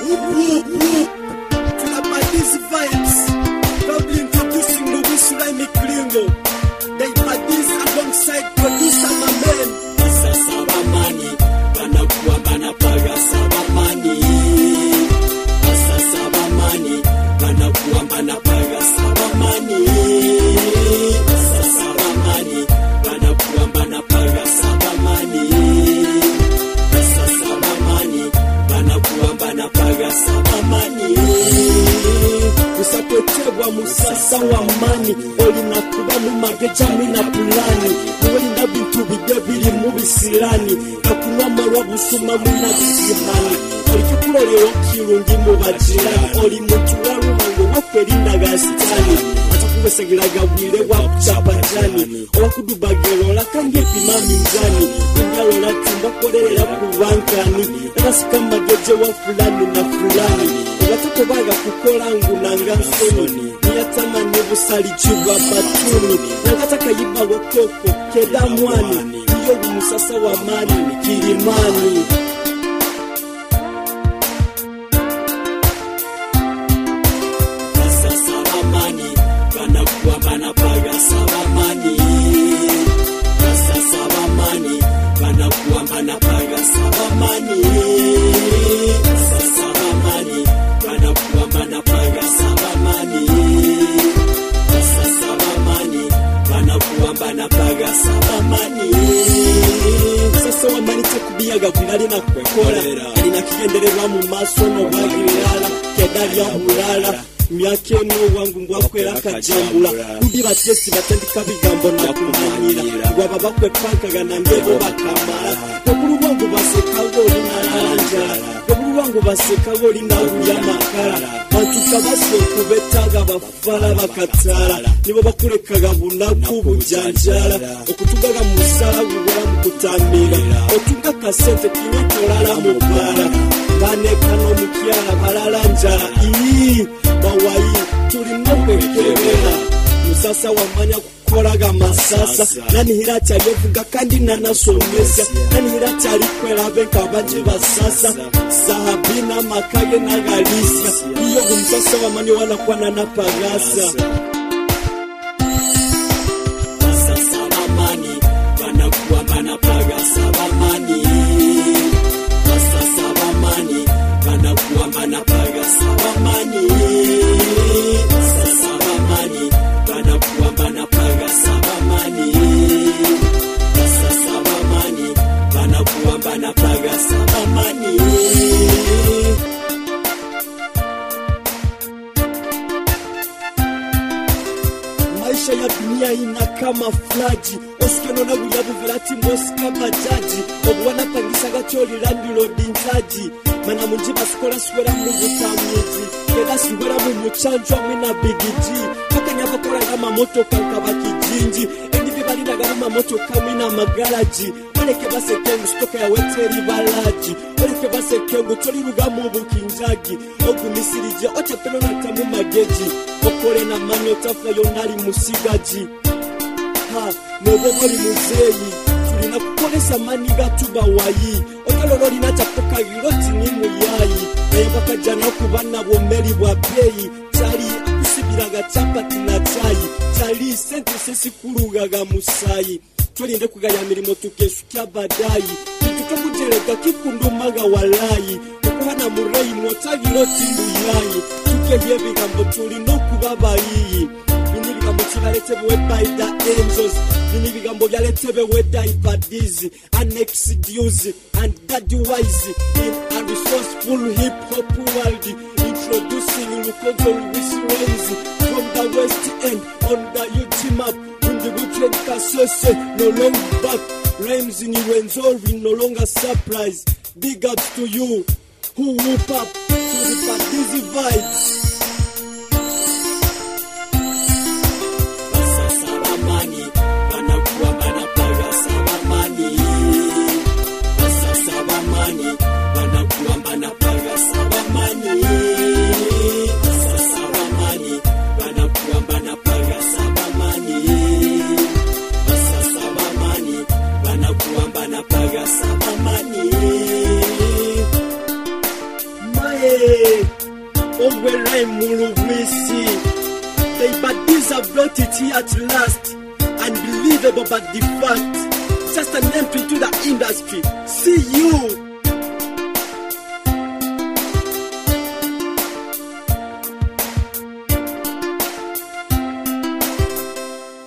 Tunabadizi vibes. Probably introducing Louis Raimi Klingo. They badizi alongside producer my man. Sasa sabamani, banakuwa banapaga sabamani. Sasa sabamani, banakuwa banapaga sabamani. Sasa sabamani, banakuwa banapaga sabamani. Sasa sabamani, banakuwa banapaga sabamani. Usapotebwa musasa wa mani. Oli nakuba mumageja mina pulani. Uweli na bintu bidebili mubisirani. Nakunwa marwa busuma muna bisihani. Oli kukulolewa kirungi mubajirani. Oli muntu warumango wakwerinda gasitani. Atakuwesegeraga bwire wakuchapajani. Owakudubagerola kange pimami mjani. Ingalola tumba korela kubankani. Nakasika mageje wa fulani na fulani. Watoto baga kukola ngunanga nsoni. Niyatamani busali chuba batuni. Nakataka yiba wakoko keda mwani. Iyo umusasa wa mani Kilimani. Sasa sabamani, banakuwa banapaga sabamani. Sasa sabamani, banakuwa banapaga sabamani. Sasa sabamani, banakuwa banapaga sabamani. Sasa sabamani, banakuwa banapaga sabamani. Sasa wamani takubiyaga kunali na kwekola. Alina kiendelea mu maso no bagirala. Kedali ya hulala. Myake no wangu ngwakwera kajambula. Udi batesi batandika bigambo na kumanyira. Ngwaba bakwe pankaga na ngebo bakamara. Kokuru wangu baseka woli na lanjala. Kokuru wangu baseka woli na uyamakara. Bantuka basoko betaga bafala bakatala. Nibo bakurekaga bunaku bujanjala. Okutugaga musala gubera mukutamira. Otuga kasente kinotolala mu bara. Banekano mukyala balalanjala. Bawayi tulino kwekebera. Musasa wamanya kukoraga masasa. Nani hiracha yevuga kandi nanasomesa. Nani hiracha alikwera benka baje basasa. Sahabina makage na galisia. Iyo musasa wamanya wanakuwa nanapagasa. Sasa sabamani, banakuwa banapaga sabamani. Sasa sabamani, banakuwa banapaga sabamani. Sasa sabamani, banakuwa banapaga sabamani. Sasa sabamani, banakuwa banapaga sabamani. Maisha ya dunia ina kama flaji. Osikeno na guyabu velati moska bajaji. Obuwana pangisa gacholi landilo dinjaji. Mana munjiba skola swera mungu tamiji. Keda swera mumuchanjwa mwina bigiji. Haka nyaba kora gama moto kankaba kijinji. Endi vibali na gama moto kamina magaraji. Waleke base kengu stoka ya weteri balaji. Waleke base kengu tori rugamu bukinjagi. Ogu nisirije ocha peno na tamu mageji. Okore na manyo tafa yonali musigaji. Ha, mwebogoli muzeyi. Tulina kukolesa maniga tuba wayi. Okalololi na chapoka giroti ni muyayi. Nayabaka jana kubana bomeri wa beyi. Chali akusibiraga chapati na chayi. Chali senti sesi kurugaga musayi. Twelinde kugaya mirimo tukeshukia badayi. Kituto kujereka kikundumaga walayi. Kukuhana mureyi mwotagiroti muyayi. Tukeye bigambo tulino kubabayi. Bini bigambo chibaletebwe by the angels. Bini bigambo byaletebwe Daipadizi, Annex Dues and Daddy Wise in a resourceful hip hop world. Introducing Lukozo Louis Renzi from the West End on the YouTube map. Undibutrend Kasese, no long back. Rhymes in Wenzori, no longer surprise. Big ups to you who whoop up to the Padizi vibes. Owere Mulubwisi. The Ibadis have brought it here at last. Unbelievable but the fact. Just an entry to the industry. See you.